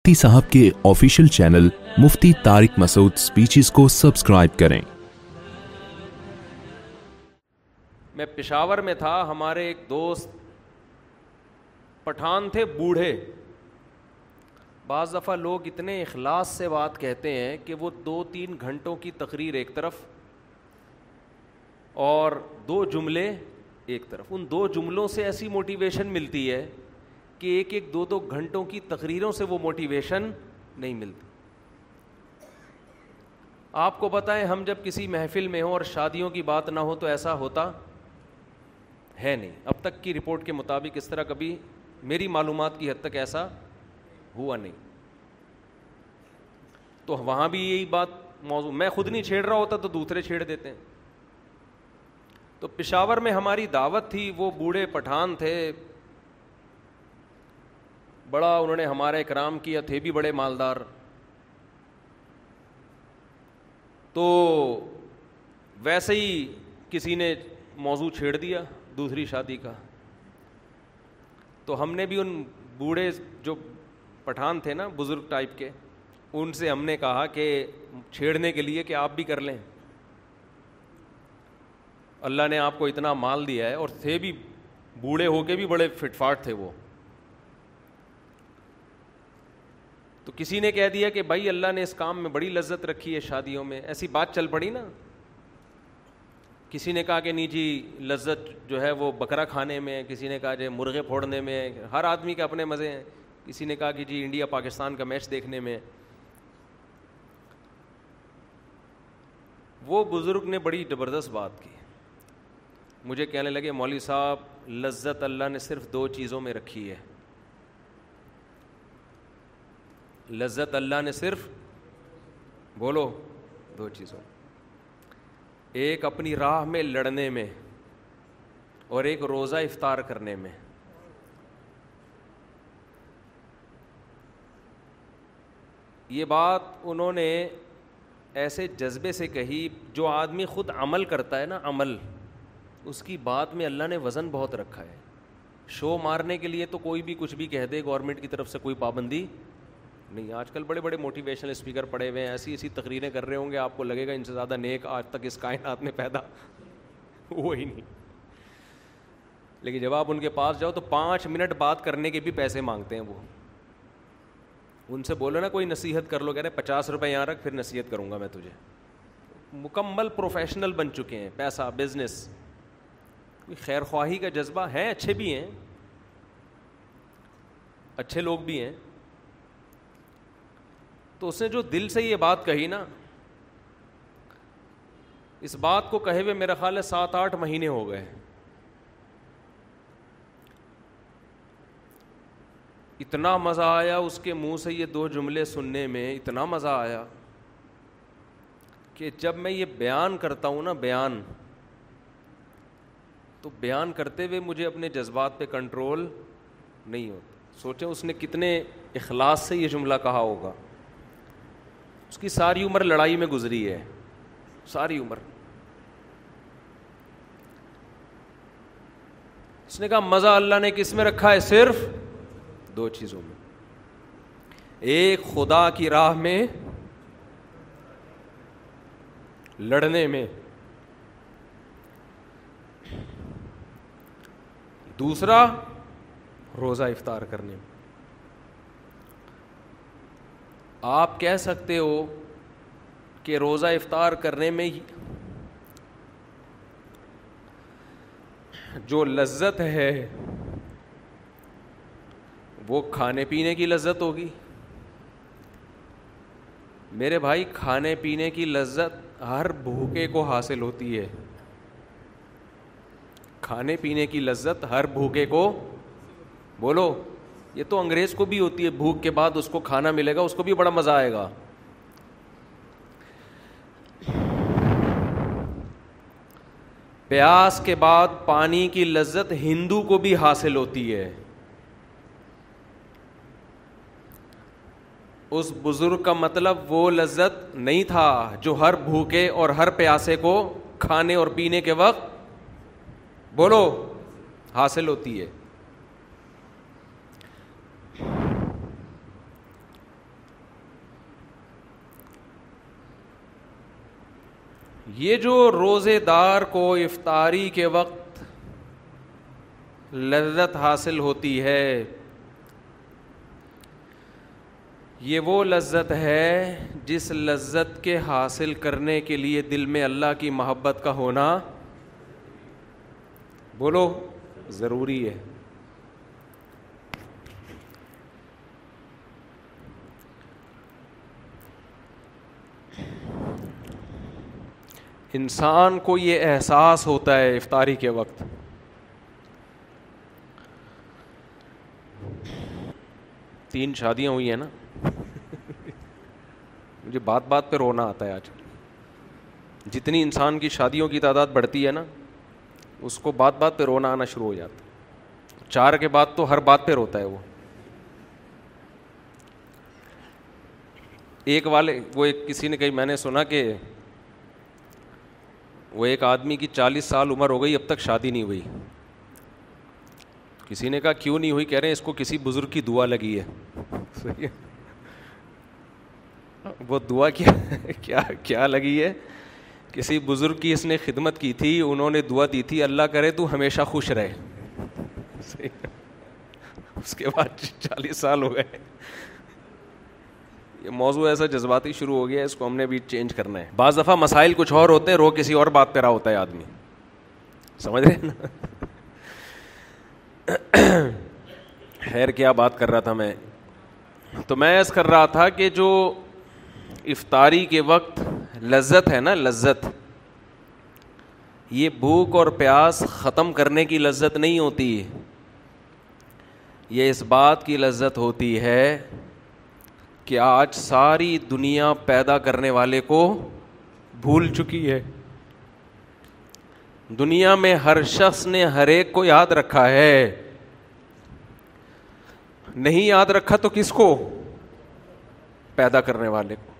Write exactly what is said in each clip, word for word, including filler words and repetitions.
مفتی صاحب کے official channel Mufti Tariq Masood speeches کو سبسکرائب کریں۔ میں پشاور میں تھا، ہمارے ایک دوست پٹھان تھے، بوڑھے۔ بعض دفعہ لوگ اتنے اخلاص سے بات کہتے ہیں کہ وہ دو تین گھنٹوں کی تقریر ایک طرف اور دو جملے ایک طرف، ان دو جملوں سے ایسی موٹیویشن ملتی ہے کہ ایک ایک دو دو گھنٹوں کی تقریروں سے وہ موٹیویشن نہیں ملتی۔ آپ کو بتائیں، ہم جب کسی محفل میں ہوں اور شادیوں کی بات نہ ہو تو ایسا ہوتا ہے نہیں۔ اب تک کی رپورٹ کے مطابق اس طرح کبھی میری معلومات کی حد تک ایسا ہوا نہیں۔ تو وہاں بھی یہی بات موضوع، میں خود نہیں چھیڑ رہا ہوتا تو دوسرے چھیڑ دیتے ہیں۔ تو پشاور میں ہماری دعوت تھی، وہ بوڑھے پٹھان تھے، بڑا انہوں نے ہمارا اکرام کیا، تھے بھی بڑے مالدار۔ تو ویسے ہی کسی نے موضوع چھیڑ دیا دوسری شادی کا، تو ہم نے بھی ان بوڑھے جو پٹھان تھے نا، بزرگ ٹائپ کے، ان سے ہم نے کہا کہ چھیڑنے کے لیے کہ آپ بھی کر لیں، اللہ نے آپ کو اتنا مال دیا ہے، اور تھے بھی بوڑھے ہو کے بھی بڑے فٹ فاٹ تھے وہ۔ تو کسی نے کہہ دیا کہ بھائی اللہ نے اس کام میں بڑی لذت رکھی ہے شادیوں میں، ایسی بات چل پڑی نا۔ کسی نے کہا کہ نہیں جی لذت جو ہے وہ بکرا کھانے میں، کسی نے کہا جی مرغے پھوڑنے میں، ہر آدمی کے اپنے مزے ہیں۔ کسی نے کہا کہ جی انڈیا پاکستان کا میچ دیکھنے میں۔ وہ بزرگ نے بڑی زبردست بات کی، مجھے کہنے لگے مولوی صاحب لذت اللہ نے صرف دو چیزوں میں رکھی ہے، لذت اللہ نے صرف بولو دو چیزوں، ایک اپنی راہ میں لڑنے میں اور ایک روزہ افطار کرنے میں۔ یہ بات انہوں نے ایسے جذبے سے کہی، جو آدمی خود عمل کرتا ہے نا، عمل، اس کی بات میں اللہ نے وزن بہت رکھا ہے۔ شو مارنے کے لیے تو کوئی بھی کچھ بھی کہہ دے، گورنمنٹ کی طرف سے کوئی پابندی نہیں۔ آج کل بڑے بڑے موٹیویشنل اسپیکر پڑے ہوئے ہیں، ایسی ایسی تقریریں کر رہے ہوں گے، آپ کو لگے گا ان سے زیادہ نیک آج تک اس کائنات میں پیدا ہوا ہی نہیں۔ لیکن جب آپ ان کے پاس جاؤ تو پانچ منٹ بات کرنے کے بھی پیسے مانگتے ہیں وہ۔ ان سے بولو نا کوئی نصیحت کر لو، کہہ رہے پچاس روپے یہاں رکھ، پھر نصیحت کروں گا میں تجھے۔ مکمل پروفیشنل بن چکے ہیں، پیسہ، بزنس، خیر خواہی کا جذبہ ہے، اچھے بھی ہیں، اچھے لوگ بھی ہیں۔ تو اس نے جو دل سے یہ بات کہی نا، اس بات کو کہے ہوئے میرا خیال ہے سات آٹھ مہینے ہو گئے۔ اتنا مزہ آیا اس کے منہ سے یہ دو جملے سننے میں، اتنا مزہ آیا کہ جب میں یہ بیان کرتا ہوں نا، بیان تو بیان کرتے ہوئے مجھے اپنے جذبات پہ کنٹرول نہیں ہوتا۔ سوچیں اس نے کتنے اخلاص سے یہ جملہ کہا ہوگا۔ اس کی ساری عمر لڑائی میں گزری ہے، ساری عمر۔ اس نے کہا مزہ اللہ نے کس میں رکھا ہے؟ صرف دو چیزوں میں، ایک خدا کی راہ میں لڑنے میں، دوسرا روزہ افطار کرنے میں۔ آپ کہہ سکتے ہو کہ روزہ افطار کرنے میں جو لذت ہے وہ کھانے پینے کی لذت ہوگی۔ میرے بھائی کھانے پینے کی لذت ہر بھوکے کو حاصل ہوتی ہے، کھانے پینے کی لذت ہر بھوکے کو، بولو، یہ تو انگریز کو بھی ہوتی ہے، بھوک کے بعد اس کو کھانا ملے گا، اس کو بھی بڑا مزہ آئے گا۔ پیاس کے بعد پانی کی لذت ہندو کو بھی حاصل ہوتی ہے۔ اس بزرگ کا مطلب وہ لذت نہیں تھا جو ہر بھوکے اور ہر پیاسے کو کھانے اور پینے کے وقت، بولو، حاصل ہوتی ہے۔ یہ جو روزے دار کو افطاری کے وقت لذت حاصل ہوتی ہے، یہ وہ لذت ہے جس لذت کے حاصل کرنے کے لیے دل میں اللہ کی محبت کا ہونا، بولو، ضروری ہے۔ انسان کو یہ احساس ہوتا ہے افطاری کے وقت، تین شادیاں ہوئی ہیں نا، مجھے بات بات پہ رونا آتا ہے آج۔ جتنی انسان کی شادیوں کی تعداد بڑھتی ہے نا، اس کو بات بات پہ رونا آنا شروع ہو جاتا ہے۔ چار کے بعد تو ہر بات پہ روتا ہے وہ۔ ایک والے وہ ایک کسی نے کہی، میں نے سنا کہ وہ ایک آدمی کی چالیس سال عمر ہو گئی، اب تک شادی نہیں ہوئی۔ کسی نے کہا کیوں نہیں ہوئی؟ کہہ رہے ہیں اس کو کسی بزرگ کی دعا لگی ہے۔ صحیح ہے، وہ دعا کیا کیا کیا لگی ہے؟ کسی بزرگ کی اس نے خدمت کی تھی، انہوں نے دعا دی تھی اللہ کرے تو ہمیشہ خوش رہے۔ صحیح ہے، اس کے بعد چالیس سال ہو گئے۔ یہ موضوع ایسا جذباتی شروع ہو گیا ہے، اس کو ہم نے بھی چینج کرنا ہے۔ بعض دفعہ مسائل کچھ اور ہوتے ہیں، رو کسی اور بات پہ رہا ہوتا ہے آدمی، سمجھ رہے ہیں نا؟ خیر کیا بات کر رہا تھا میں؟ تو میں عرض کر رہا تھا کہ جو افطاری کے وقت لذت ہے نا، لذت، یہ بھوک اور پیاس ختم کرنے کی لذت نہیں ہوتی، یہ اس بات کی لذت ہوتی ہے کہ آج ساری دنیا پیدا کرنے والے کو بھول چکی ہے۔ دنیا میں ہر شخص نے ہر ایک کو یاد رکھا ہے، نہیں یاد رکھا تو کس کو؟ پیدا کرنے والے کو۔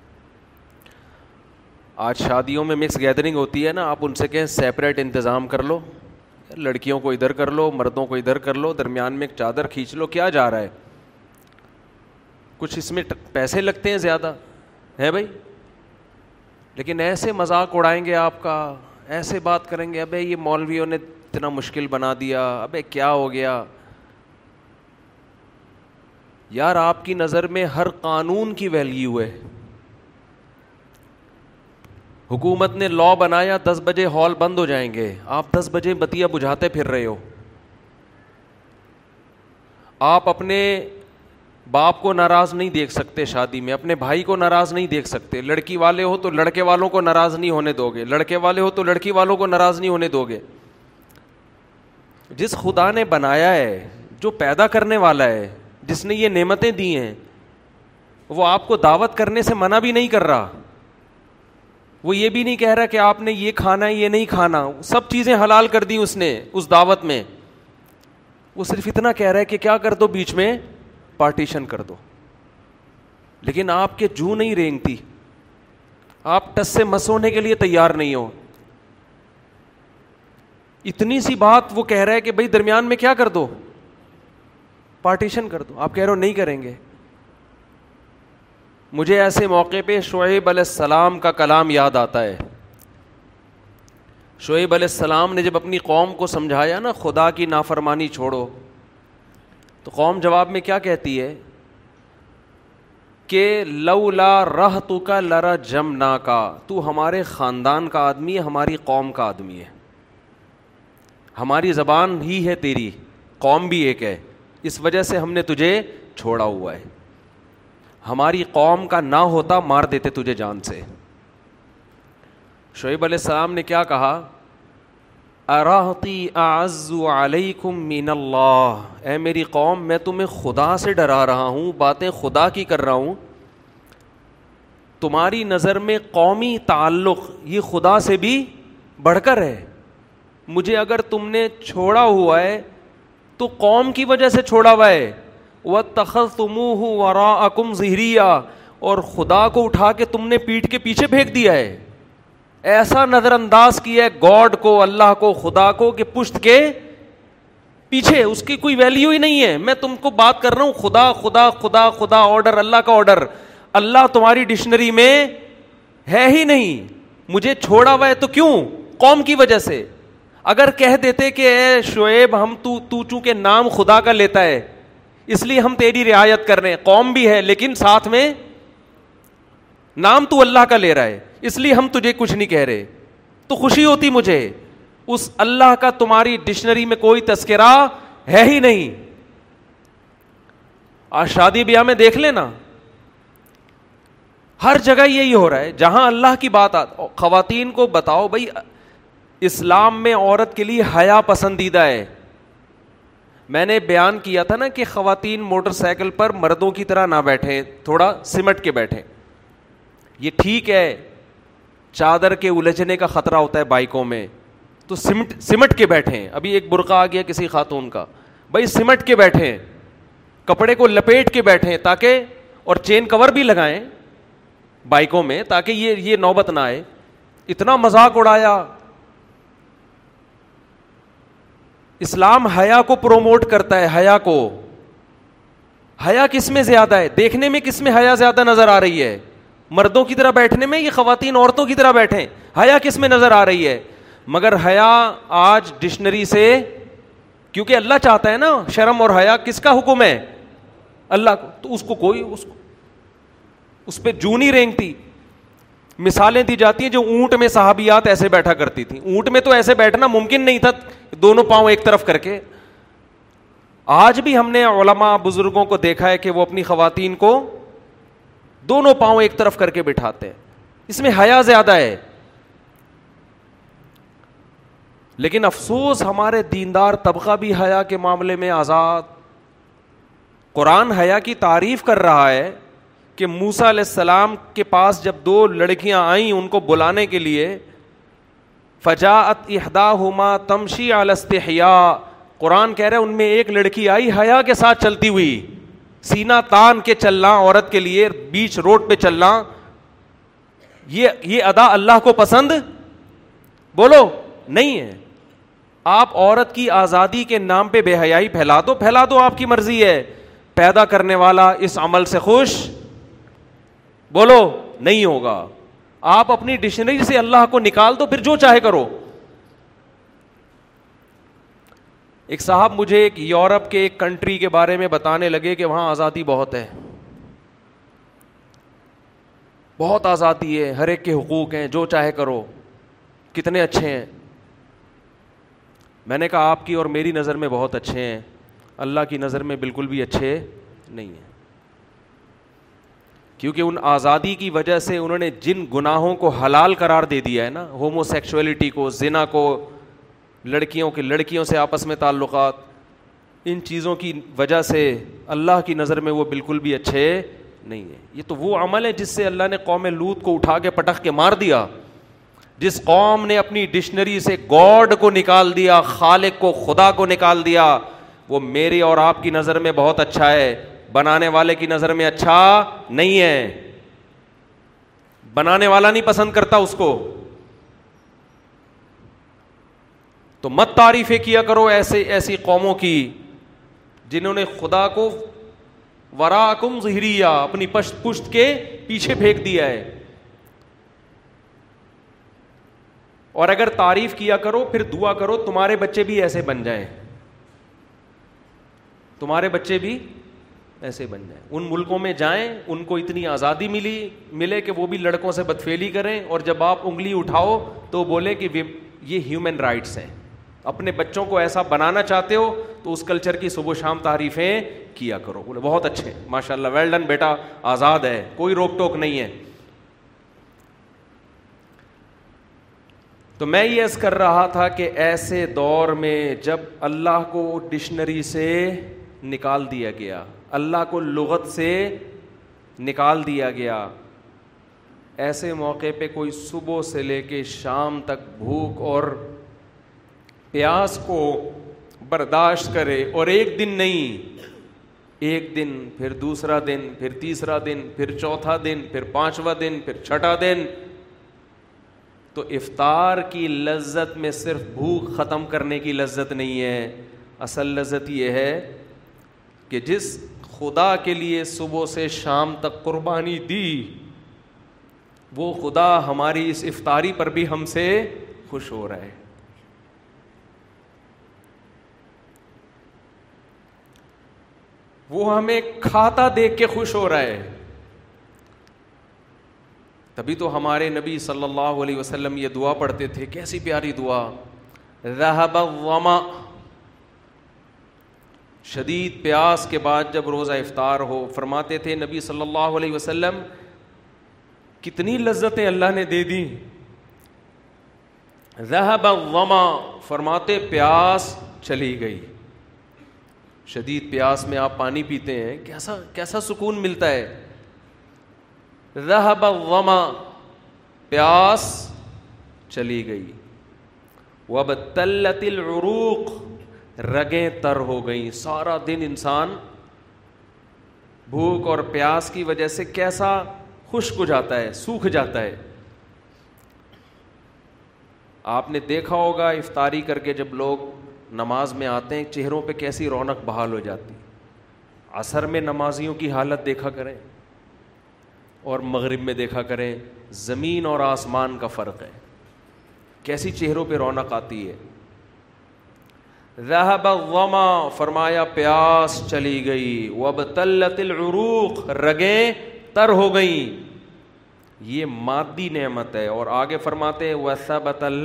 آج شادیوں میں مکس گیدرنگ ہوتی ہے نا، آپ ان سے کہیں سیپریٹ انتظام کر لو، لڑکیوں کو ادھر کر لو، مردوں کو ادھر کر لو، درمیان میں ایک چادر کھینچ لو، کیا جا رہا ہے؟ کچھ اس میں پیسے لگتے ہیں زیادہ ہے بھائی، لیکن ایسے مذاق اڑائیں گے آپ کا، ایسے بات کریں گے، ابے یہ مولویوں نے اتنا مشکل بنا دیا، ابے کیا ہو گیا؟ یار آپ کی نظر میں ہر قانون کی ویلیو ہے۔ حکومت نے لا بنایا دس بجے ہال بند ہو جائیں گے، آپ دس بجے بتیا بجھاتے پھر رہے ہو۔ آپ اپنے باپ کو ناراض نہیں دیکھ سکتے شادی میں، اپنے بھائی کو ناراض نہیں دیکھ سکتے، لڑکی والے ہو تو لڑکے والوں کو ناراض نہیں ہونے دو گے، لڑکے والے ہو تو لڑکی والوں کو ناراض نہیں ہونے دو گے۔ جس خدا نے بنایا ہے، جو پیدا کرنے والا ہے، جس نے یہ نعمتیں دی ہیں، وہ آپ کو دعوت کرنے سے منع بھی نہیں کر رہا، وہ یہ بھی نہیں کہہ رہا کہ آپ نے یہ کھانا ہے یہ نہیں کھانا، سب چیزیں حلال کر دی اس نے اس دعوت میں۔ وہ صرف اتنا کہہ رہا ہے کہ کیا کر دو، بیچ میں پارٹیشن کر دو، لیکن آپ کے جو نہیں رینگتی، آپ ٹس سے مس ہونے کے لیے تیار نہیں ہو۔ اتنی سی بات وہ کہہ رہا ہے کہ بھائی درمیان میں کیا کر دو، پارٹیشن کر دو، آپ کہہ رہے ہو نہیں کریں گے۔ مجھے ایسے موقع پہ شعیب علیہ السلام کا کلام یاد آتا ہے۔ شعیب علیہ السلام نے جب اپنی قوم کو سمجھایا نا خدا کی نافرمانی چھوڑو، تو قوم جواب میں کیا کہتی ہے کہ لولا رہتک لرجمناکا، تو ہمارے خاندان کا آدمی ہے، ہماری قوم کا آدمی ہے، ہماری زبان ہی ہے تیری، قوم بھی ایک ہے، اس وجہ سے ہم نے تجھے چھوڑا ہوا ہے، ہماری قوم کا نہ ہوتا مار دیتے تجھے جان سے۔ شعیب علیہ السلام نے کیا کہا؟ ارہتی اعز علیکم من اللہ، اے میری قوم میں تمہیں خدا سے ڈرا رہا ہوں، باتیں خدا کی کر رہا ہوں، تمہاری نظر میں قومی تعلق یہ خدا سے بھی بڑھ کر ہے، مجھے اگر تم نے چھوڑا ہوا ہے تو قوم کی وجہ سے چھوڑا ہوا ہے، وَاتَّخَذْتُمُوهُ وَرَاءَكُمْ ظِهْرِيًّا، اور خدا کو اٹھا کے تم نے پیٹھ کے پیچھے پھینک دیا ہے، ایسا نظر انداز کیا ہے گاڈ کو، اللہ کو، خدا کو، کہ پشت کے پیچھے اس کی کوئی ویلیو ہی نہیں ہے۔ میں تم کو بات کر رہا ہوں خدا خدا خدا خدا، آرڈر، اللہ کا آرڈر، اللہ تمہاری ڈکشنری میں ہے ہی نہیں، مجھے چھوڑا ہوا ہے تو کیوں؟ قوم کی وجہ سے. اگر کہہ دیتے کہ اے شعیب ہم تو تو چونکہ نام خدا کا لیتا ہے اس لیے ہم تیری رعایت کر رہے ہیں, قوم بھی ہے لیکن ساتھ میں نام تو اللہ کا لے رہا ہے اس لیے ہم تجھے کچھ نہیں کہہ رہے, تو خوشی ہوتی مجھے. اس اللہ کا تمہاری ڈکشنری میں کوئی تذکرہ ہے ہی نہیں. آج شادی بیاہ میں دیکھ لینا, ہر جگہ یہی ہو رہا ہے. جہاں اللہ کی بات آ, خواتین کو بتاؤ بھائی اسلام میں عورت کے لیے حیا پسندیدہ ہے. میں نے بیان کیا تھا نا کہ خواتین موٹر سائیکل پر مردوں کی طرح نہ بیٹھیں, تھوڑا سمٹ کے بیٹھیں. یہ ٹھیک ہے چادر کے الجھنے کا خطرہ ہوتا ہے بائکوں میں, تو سمٹ سمٹ کے بیٹھیں. ابھی ایک برقع آ گیا کسی خاتون کا, بھائی سمٹ کے بیٹھیں, کپڑے کو لپیٹ کے بیٹھیں تاکہ, اور چین کور بھی لگائیں بائکوں میں تاکہ یہ یہ نوبت نہ آئے. اتنا مذاق اڑایا. اسلام حیا کو پروموٹ کرتا ہے, حیا کو. حیا کس میں زیادہ ہے؟ دیکھنے میں کس میں حیا زیادہ نظر آ رہی ہے؟ مردوں کی طرح بیٹھنے میں, یہ خواتین عورتوں کی طرح بیٹھیں, حیا کس میں نظر آ رہی ہے؟ مگر حیا آج ڈکشنری سے, کیونکہ اللہ چاہتا ہے نا, شرم اور حیا کس کا حکم ہے؟ اللہ کو. تو اس کو کوئی اس کو اس پہ جو نہیں رینگتی. مثالیں دی جاتی ہیں جو اونٹ میں صحابیات ایسے بیٹھا کرتی تھیں. اونٹ میں تو ایسے بیٹھنا ممکن نہیں تھا, دونوں پاؤں ایک طرف کر کے. آج بھی ہم نے علماء بزرگوں کو دیکھا ہے کہ وہ اپنی خواتین کو دونوں پاؤں ایک طرف کر کے بٹھاتے ہیں. اس میں حیا زیادہ ہے. لیکن افسوس ہمارے دیندار طبقہ بھی حیا کے معاملے میں آزاد. قرآن حیا کی تعریف کر رہا ہے کہ موسیٰ علیہ السلام کے پاس جب دو لڑکیاں آئیں ان کو بلانے کے لیے, فجاءت احداہما تمشی علی استحیاء, قرآن کہہ رہا ہے ان میں ایک لڑکی آئی حیا کے ساتھ چلتی ہوئی, سینہ تان کے چلنا عورت کے لیے, بیچ روڈ پہ چلنا, یہ یہ ادا اللہ کو پسند بولو نہیں ہے. آپ عورت کی آزادی کے نام پہ بے حیائی پھیلا دو, پھیلا دو, آپ کی مرضی ہے. پیدا کرنے والا اس عمل سے خوش بولو نہیں ہوگا. آپ اپنی ڈکشنری سے اللہ کو نکال دو, پھر جو چاہے کرو. ایک صاحب مجھے ایک یورپ کے ایک کنٹری کے بارے میں بتانے لگے کہ وہاں آزادی بہت ہے, بہت آزادی ہے, ہر ایک کے حقوق ہیں, جو چاہے کرو, کتنے اچھے ہیں. میں نے کہا آپ کی اور میری نظر میں بہت اچھے ہیں, اللہ کی نظر میں بالکل بھی اچھے نہیں ہیں. کیونکہ ان آزادی کی وجہ سے انہوں نے جن گناہوں کو حلال قرار دے دیا ہے نا, ہومو سیکشولیٹی کو, زنا کو, لڑکیوں کے لڑکیوں سے آپس میں تعلقات, ان چیزوں کی وجہ سے اللہ کی نظر میں وہ بالکل بھی اچھے نہیں ہیں. یہ تو وہ عمل ہے جس سے اللہ نے قوم لوط کو اٹھا کے پٹخ کے مار دیا. جس قوم نے اپنی ڈکشنری سے گاڈ کو نکال دیا, خالق کو, خدا کو نکال دیا, وہ میری اور آپ کی نظر میں بہت اچھا ہے, بنانے والے کی نظر میں اچھا نہیں ہے. بنانے والا نہیں پسند کرتا اس کو. تو مت تعریفیں کیا کرو ایسے ایسی قوموں کی جنہوں نے خدا کو وراکم ظہریہ, اپنی پشت پشت کے پیچھے پھینک دیا ہے. اور اگر تعریف کیا کرو پھر دعا کرو تمہارے بچے بھی ایسے بن جائیں, تمہارے بچے بھی ایسے بن جائیں. ان ملکوں میں جائیں, ان کو اتنی آزادی ملی ملے کہ وہ بھی لڑکوں سے بدفعلی کریں, اور جب آپ انگلی اٹھاؤ تو بولے کہ یہ ہیومن رائٹس ہیں. اپنے بچوں کو ایسا بنانا چاہتے ہو تو اس کلچر کی صبح شام تعریفیں کیا کرو. بولے بہت اچھے, ماشاء اللہ, ویل ڈن بیٹا, آزاد ہے, کوئی روک ٹوک نہیں ہے. تو میں یہ عرض کر رہا تھا کہ ایسے دور میں جب اللہ کو ڈکشنری سے نکال دیا گیا, اللہ کو لغت سے نکال دیا گیا, ایسے موقع پہ کوئی صبح سے لے کے شام تک بھوک اور پیاس کو برداشت کرے, اور ایک دن نہیں, ایک دن, پھر دوسرا دن, پھر تیسرا دن, پھر چوتھا دن, پھر پانچواں دن, پھر چھٹا دن, تو افطار کی لذت میں صرف بھوک ختم کرنے کی لذت نہیں ہے. اصل لذت یہ ہے کہ جس خدا کے لیے صبح سے شام تک قربانی دی, وہ خدا ہماری اس افطاری پر بھی ہم سے خوش ہو رہا ہے. وہ ہمیں کھاتا دیکھ کے خوش ہو رہا ہے. تبھی تو ہمارے نبی صلی اللہ علیہ وسلم یہ دعا پڑھتے تھے, کیسی پیاری دعا, ذہب الظما, شدید پیاس کے بعد جب روزہ افطار ہو, فرماتے تھے نبی صلی اللہ علیہ وسلم کتنی لذتیں اللہ نے دے دی. ذہب الظما, فرماتے پیاس چلی گئی. شدید پیاس میں آپ پانی پیتے ہیں, کیسا کیسا سکون ملتا ہے. ذہب الظما, پیاس چلی گئی. وابتلت العروق, رگیں تر ہو گئیں. سارا دن انسان بھوک اور پیاس کی وجہ سے کیسا خشک ہو جاتا ہے, سوکھ جاتا ہے. آپ نے دیکھا ہوگا افطاری کر کے جب لوگ نماز میں آتے ہیں چہروں پہ کیسی رونق بحال ہو جاتی. عصر میں نمازیوں کی حالت دیکھا کریں اور مغرب میں دیکھا کریں, زمین اور آسمان کا فرق ہے, کیسی چہروں پہ رونق آتی ہے. ذہب الظما, فرمایا پیاس چلی گئی. وابتلت العروق, رگیں تر ہو گئیں. یہ مادی نعمت ہے. اور آگے فرماتے وثبت ال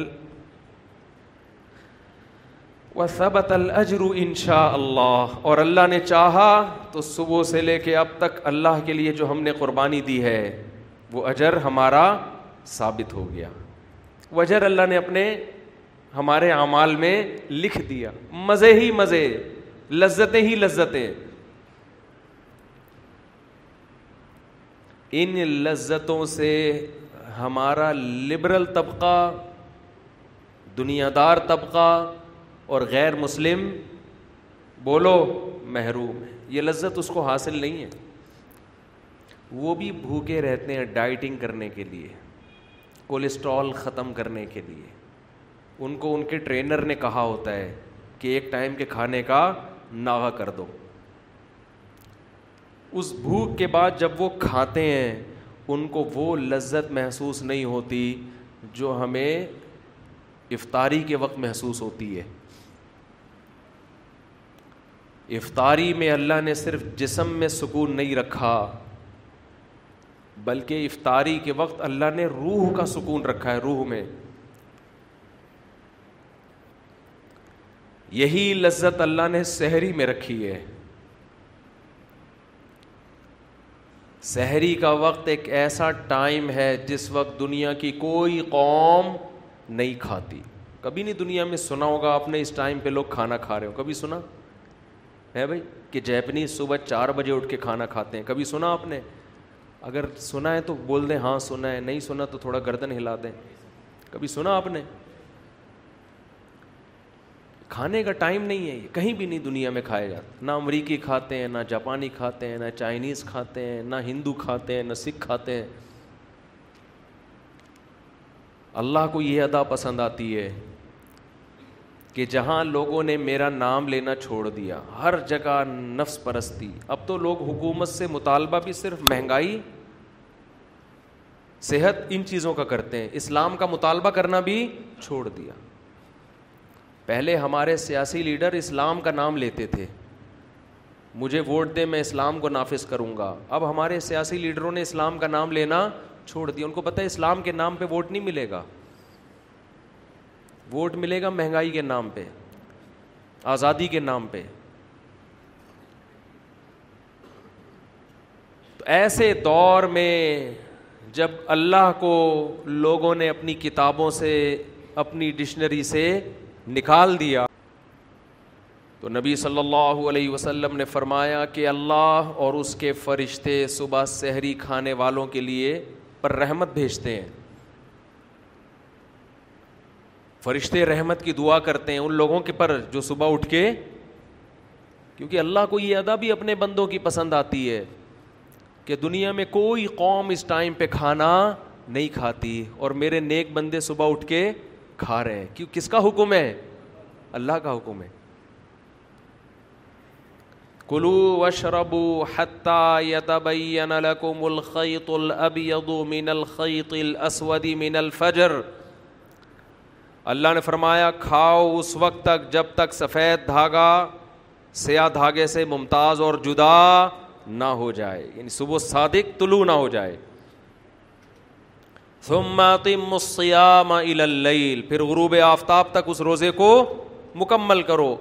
وثبت الاجر انشاء اللہ, اور اللہ نے چاہا تو صبح سے لے کے اب تک اللہ کے لیے جو ہم نے قربانی دی ہے وہ اجر ہمارا ثابت ہو گیا. وہ اجر اللہ نے اپنے ہمارے اعمال میں لکھ دیا. مزے ہی مزے, لذتیں ہی لذتیں. ان لذتوں سے ہمارا لبرل طبقہ, دنیا دار طبقہ اور غیر مسلم بولو محروم ہے. یہ لذت اس کو حاصل نہیں ہے. وہ بھی بھوکے رہتے ہیں ڈائٹنگ کرنے کے لیے, کولیسٹرول ختم کرنے کے لیے. ان کو ان کے ٹرینر نے کہا ہوتا ہے کہ ایک ٹائم کے کھانے کا ناغہ کر دو. اس بھوک کے بعد جب وہ کھاتے ہیں ان کو وہ لذت محسوس نہیں ہوتی جو ہمیں افطاری کے وقت محسوس ہوتی ہے. افطاری میں اللہ نے صرف جسم میں سکون نہیں رکھا بلکہ افطاری کے وقت اللہ نے روح کا سکون رکھا ہے. روح میں یہی لذت اللہ نے سحری میں رکھی ہے. سحری کا وقت ایک ایسا ٹائم ہے جس وقت دنیا کی کوئی قوم نہیں کھاتی. کبھی نہیں دنیا میں سنا ہوگا آپ نے اس ٹائم پہ لوگ کھانا کھا رہے ہو. کبھی سنا ہے بھائی کہ جیپنیز صبح چار بجے اٹھ کے کھانا کھاتے ہیں؟ کبھی سنا آپ نے؟ اگر سنا ہے تو بول دیں ہاں سنا ہے, نہیں سنا تو تھوڑا گردن ہلا دیں. کبھی سنا آپ نے؟ کھانے کا ٹائم نہیں ہے, یہ کہیں بھی نہیں دنیا میں کھایا جاتا. نہ امریکی کھاتے ہیں, نہ جاپانی کھاتے ہیں, نہ چائنیز کھاتے ہیں, نہ ہندو کھاتے ہیں, نہ سکھ کھاتے ہیں. اللہ کو یہ ادا پسند آتی ہے کہ جہاں لوگوں نے میرا نام لینا چھوڑ دیا, ہر جگہ نفس پرستی. اب تو لوگ حکومت سے مطالبہ بھی صرف مہنگائی, صحت, ان چیزوں کا کرتے ہیں. اسلام کا مطالبہ کرنا بھی چھوڑ دیا. پہلے ہمارے سیاسی لیڈر اسلام کا نام لیتے تھے, مجھے ووٹ دے میں اسلام کو نافذ کروں گا. اب ہمارے سیاسی لیڈروں نے اسلام کا نام لینا چھوڑ دیا. ان کو پتہ ہے اسلام کے نام پہ ووٹ نہیں ملے گا, ووٹ ملے گا مہنگائی کے نام پہ, آزادی کے نام پہ. تو ایسے دور میں جب اللہ کو لوگوں نے اپنی کتابوں سے, اپنی ڈکشنری سے نکال دیا, تو نبی صلی اللہ علیہ وسلم نے فرمایا کہ اللہ اور اس کے فرشتے صبح سحری کھانے والوں کے لیے پر رحمت بھیجتے ہیں. فرشتے رحمت کی دعا کرتے ہیں ان لوگوں کے پر جو صبح اٹھ کے, کیونکہ اللہ کو یہ ادا بھی اپنے بندوں کی پسند آتی ہے کہ دنیا میں کوئی قوم اس ٹائم پہ کھانا نہیں کھاتی اور میرے نیک بندے صبح اٹھ کے کھا رہے ہیں. کیوں؟ کس کا حکم ہے؟ اللہ کا حکم ہے. کلوا واشربوا حتی یتبین لکم الخیط الابیض من الخیط الاسود من الفجر. اللہ نے فرمایا کھاؤ اس وقت تک جب تک سفید دھاگا سیاہ دھاگے سے ممتاز اور جدا نہ ہو جائے, یعنی صبح صادق طلوع نہ ہو جائے. ثم اتموا الصیام الی اللیل, پھر غروب آفتاب تک اس روزے کو مکمل کرو.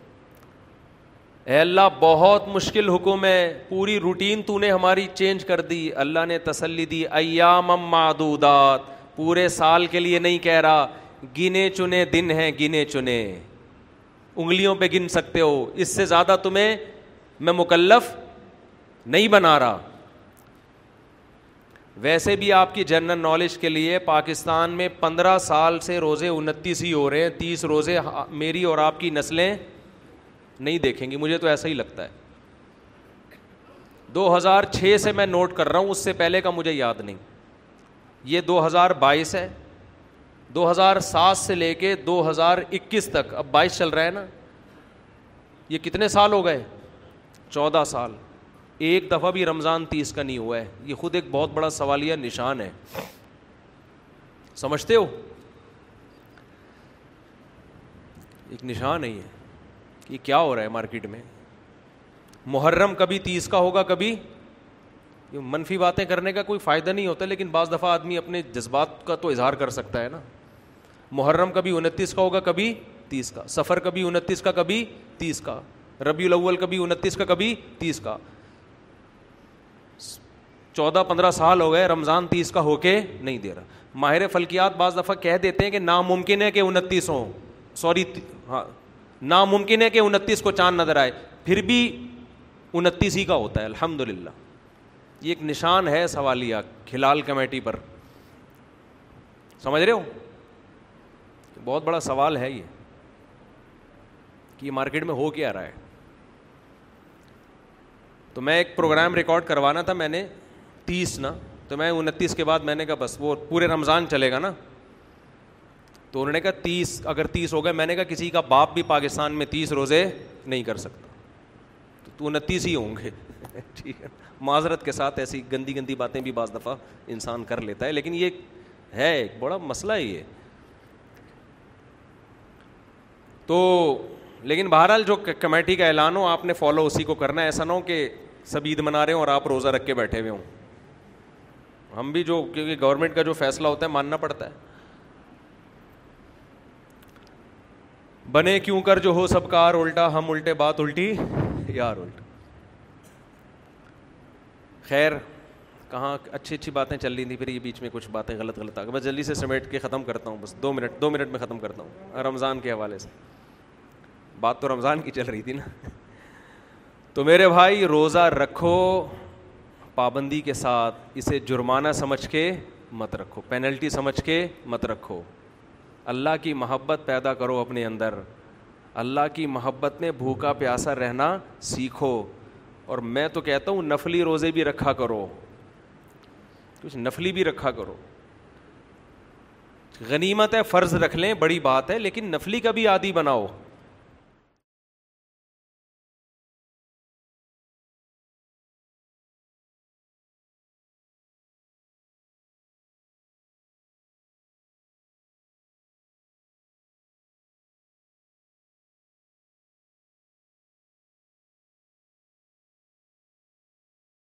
اے اللہ بہت مشکل حکم ہے, پوری روٹین تو نے ہماری چینج کر دی. اللہ نے تسلی دی, ایام معدودات, پورے سال کے لیے نہیں کہہ رہا, گنے چنے دن ہیں, گنے چنے انگلیوں پہ گن سکتے ہو, اس سے زیادہ تمہیں میں مکلف نہیں بنا رہا. ویسے بھی آپ کی جنرل نالج کے لیے پاکستان میں پندرہ سال سے روزے انتیس ہی ہو رہے ہیں. تیس روزے میری اور آپ کی نسلیں نہیں دیکھیں گی, مجھے تو ایسا ہی لگتا ہے. دو ہزار چھ سے میں نوٹ کر رہا ہوں, اس سے پہلے کا مجھے یاد نہیں. یہ دو ہزار بائیس ہے, دو ہزار سات سے لے کے دو ہزار اکیس تک, اب بائیس چل رہا ہے نا, یہ کتنے سال ہو گئے؟ چودہ سال. ایک دفعہ بھی رمضان تیس کا نہیں ہوا ہے. یہ خود ایک بہت بڑا سوالیہ نشان ہے, سمجھتے ہو؟ ایک نشان ہے یہ کہ کیا ہو رہا ہے مارکیٹ میں. محرم کبھی تیس کا ہوگا, کبھی یہ منفی باتیں کرنے کا کوئی فائدہ نہیں ہوتا, لیکن بعض دفعہ آدمی اپنے جذبات کا تو اظہار کر سکتا ہے نا. محرم کبھی انتیس کا ہوگا, کبھی تیس کا. سفر کبھی انتیس کا, کبھی تیس کا. ربیع الاول کبھی انتیس کا, کبھی تیس کا. چودہ پندرہ سال ہو گئے, رمضان تیس کا ہو کے نہیں دے رہا. ماہر فلکیات بعض دفعہ کہہ دیتے ہیں کہ ناممکن ہے کہ انتیس ہوں, سوری ہاں ناممکن ہے کہ انتیس کو چاند نظر آئے, پھر بھی انتیس ہی کا ہوتا ہے الحمدللہ. یہ ایک نشان ہے سوالیہ کھلال کمیٹی پر, سمجھ رہے ہو؟ بہت بڑا سوال ہے یہ کہ یہ مارکیٹ میں ہو کیا رہا ہے. تو میں ایک پروگرام ریکارڈ کروانا تھا میں نے تیس نا, تو میں انتیس کے بعد میں نے کہا بس وہ پورے رمضان چلے گا نا, تو انہوں نے کہا تیس, اگر تیس ہو گئے, میں نے کہا کسی کا باپ بھی پاکستان میں تیس روزے نہیں کر سکتا, تو انتیس ہی ہوں گے. ٹھیک ہے, معذرت کے ساتھ ایسی گندی گندی باتیں بھی بعض دفعہ انسان کر لیتا ہے, لیکن یہ ہے ایک بڑا مسئلہ ہے یہ. تو لیکن بہرحال جو کمیٹی کا اعلان ہو آپ نے فالو اسی کو کرنا ہے. ایسا نہ ہو کہ سب عید منا رہے ہوں اور آپ روزہ رکھ کے بیٹھے ہوئے ہوں. ہم بھی جو, کیونکہ گورنمنٹ کا جو فیصلہ ہوتا ہے ماننا پڑتا ہے. بنے کیوں کر جو ہو سب کار الٹا, ہم الٹے بات الٹی یار الٹا. خیر, کہاں اچھی اچھی باتیں چل رہی تھیں, پھر یہ بیچ میں کچھ باتیں غلط غلط آ گئی. میں جلدی سے سمیٹ کے ختم کرتا ہوں, بس دو منٹ دو منٹ میں ختم کرتا ہوں. رمضان کے حوالے سے بات تو رمضان کی چل رہی تھی نا. تو میرے بھائی روزہ رکھو پابندی کے ساتھ, اسے جرمانہ سمجھ کے مت رکھو, پینلٹی سمجھ کے مت رکھو. اللہ کی محبت پیدا کرو اپنے اندر, اللہ کی محبت میں بھوکا پیاسا رہنا سیکھو. اور میں تو کہتا ہوں نفلی روزے بھی رکھا کرو, کچھ نفلی بھی رکھا کرو. غنیمت ہے, فرض رکھ لیں بڑی بات ہے, لیکن نفلی کا بھی عادی بناؤ.